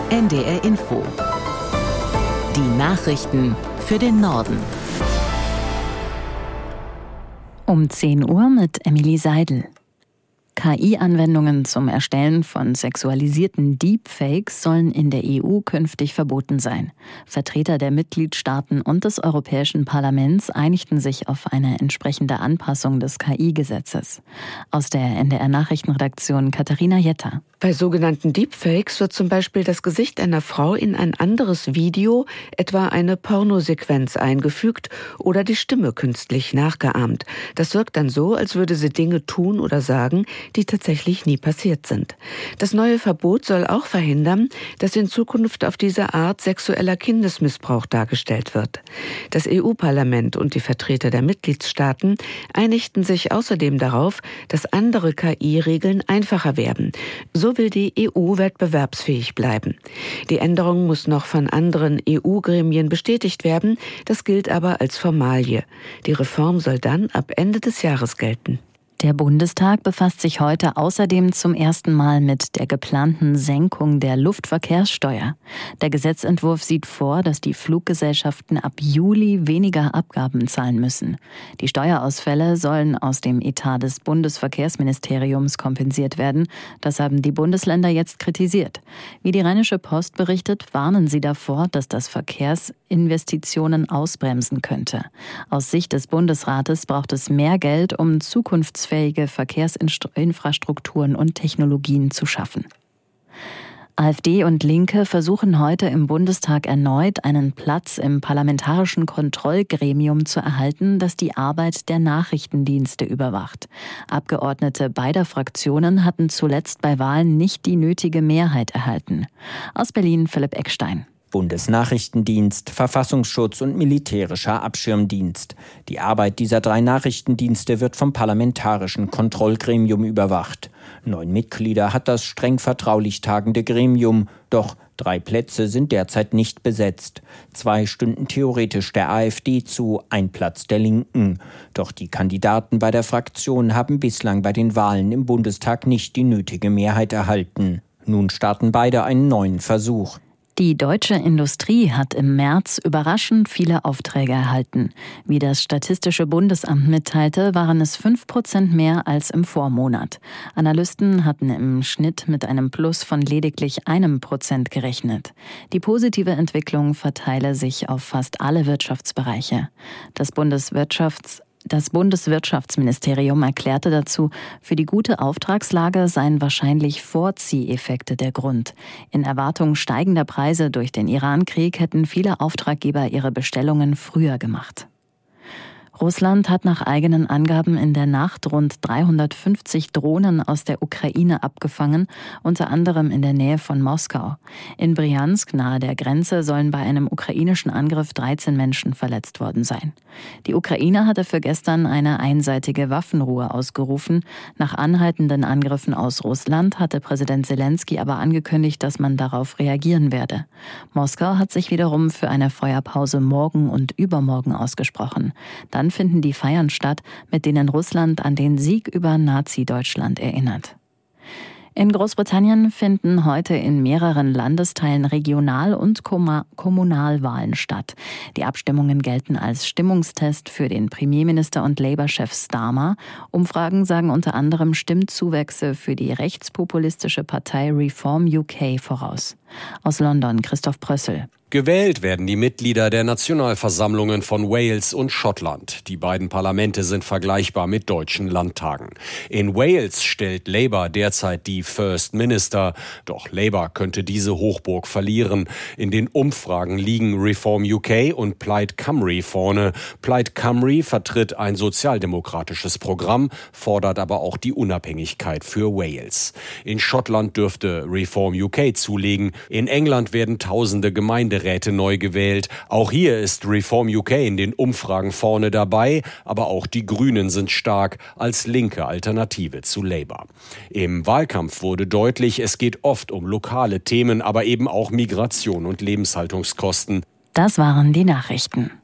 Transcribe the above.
NDR Info. Die Nachrichten für den Norden. Um 10 Uhr mit Emily Seidel. KI-Anwendungen zum Erstellen von sexualisierten Deepfakes sollen in der EU künftig verboten sein. Vertreter der Mitgliedstaaten und des Europäischen Parlaments einigten sich auf eine entsprechende Anpassung des KI-Gesetzes. Aus der NDR-Nachrichtenredaktion Katharina Jetter. Bei sogenannten Deepfakes wird zum Beispiel das Gesicht einer Frau in ein anderes Video, etwa eine Pornosequenz, eingefügt oder die Stimme künstlich nachgeahmt. Das wirkt dann so, als würde sie Dinge tun oder sagen, die tatsächlich nie passiert sind. Das neue Verbot soll auch verhindern, dass in Zukunft auf diese Art sexueller Kindesmissbrauch dargestellt wird. Das EU-Parlament und die Vertreter der Mitgliedstaaten einigten sich außerdem darauf, dass andere KI-Regeln einfacher werden. So will die EU wettbewerbsfähig bleiben. Die Änderung muss noch von anderen EU-Gremien bestätigt werden. Das gilt aber als Formalie. Die Reform soll dann ab Ende des Jahres gelten. Der Bundestag befasst sich heute außerdem zum ersten Mal mit der geplanten Senkung der Luftverkehrssteuer. Der Gesetzentwurf sieht vor, dass die Fluggesellschaften ab Juli weniger Abgaben zahlen müssen. Die Steuerausfälle sollen aus dem Etat des Bundesverkehrsministeriums kompensiert werden. Das haben die Bundesländer jetzt kritisiert. Wie die Rheinische Post berichtet, warnen sie davor, dass das Verkehrsinvestitionen ausbremsen könnte. Aus Sicht des Bundesrates braucht es mehr Geld, um zukunftsfähige Verkehrsinfrastrukturen und Technologien zu schaffen. AfD und Linke versuchen heute im Bundestag erneut einen Platz im parlamentarischen Kontrollgremium zu erhalten, das die Arbeit der Nachrichtendienste überwacht. Abgeordnete beider Fraktionen hatten zuletzt bei Wahlen nicht die nötige Mehrheit erhalten. Aus Berlin Philipp Eckstein. Bundesnachrichtendienst, Verfassungsschutz und militärischer Abschirmdienst. Die Arbeit dieser 3 Nachrichtendienste wird vom parlamentarischen Kontrollgremium überwacht. 9 Mitglieder hat das streng vertraulich tagende Gremium, doch 3 Plätze sind derzeit nicht besetzt. 2 stünden theoretisch der AfD zu, 1 Platz der Linken. Doch die Kandidaten bei der Fraktion haben bislang bei den Wahlen im Bundestag nicht die nötige Mehrheit erhalten. Nun starten beide einen neuen Versuch. Die deutsche Industrie hat im März überraschend viele Aufträge erhalten. Wie das Statistische Bundesamt mitteilte, waren es 5% mehr als im Vormonat. Analysten hatten im Schnitt mit einem Plus von lediglich 1% gerechnet. Die positive Entwicklung verteile sich auf fast alle Wirtschaftsbereiche. Das Bundeswirtschaftsministerium erklärte dazu, für die gute Auftragslage seien wahrscheinlich Vorzieheffekte der Grund. In Erwartung steigender Preise durch den Iran-Krieg hätten viele Auftraggeber ihre Bestellungen früher gemacht. Russland hat nach eigenen Angaben in der Nacht rund 350 Drohnen aus der Ukraine abgefangen, unter anderem in der Nähe von Moskau. In Bryansk, nahe der Grenze, sollen bei einem ukrainischen Angriff 13 Menschen verletzt worden sein. Die Ukraine hatte für gestern eine einseitige Waffenruhe ausgerufen. Nach anhaltenden Angriffen aus Russland hatte Präsident Selenskyj aber angekündigt, dass man darauf reagieren werde. Moskau hat sich wiederum für eine Feuerpause morgen und übermorgen ausgesprochen. Dann finden die Feiern statt, mit denen Russland an den Sieg über Nazi-Deutschland erinnert. In Großbritannien finden heute in mehreren Landesteilen Regional- und Kommunalwahlen statt. Die Abstimmungen gelten als Stimmungstest für den Premierminister und Labour-Chef Starmer. Umfragen sagen unter anderem Stimmzuwächse für die rechtspopulistische Partei Reform UK voraus. Aus London Christoph Prössel. Gewählt werden die Mitglieder der Nationalversammlungen von Wales und Schottland. Die beiden Parlamente sind vergleichbar mit deutschen Landtagen. In Wales stellt Labour derzeit die First Minister. Doch Labour könnte diese Hochburg verlieren. In den Umfragen liegen Reform UK und Plaid Cymru vorne. Plaid Cymru vertritt ein sozialdemokratisches Programm, fordert aber auch die Unabhängigkeit für Wales. In Schottland dürfte Reform UK zulegen. In England werden tausende Gemeinderäte neu gewählt. Auch hier ist Reform UK in den Umfragen vorne dabei, aber auch die Grünen sind stark als linke Alternative zu Labour. Im Wahlkampf wurde deutlich, es geht oft um lokale Themen, aber eben auch Migration und Lebenshaltungskosten. Das waren die Nachrichten.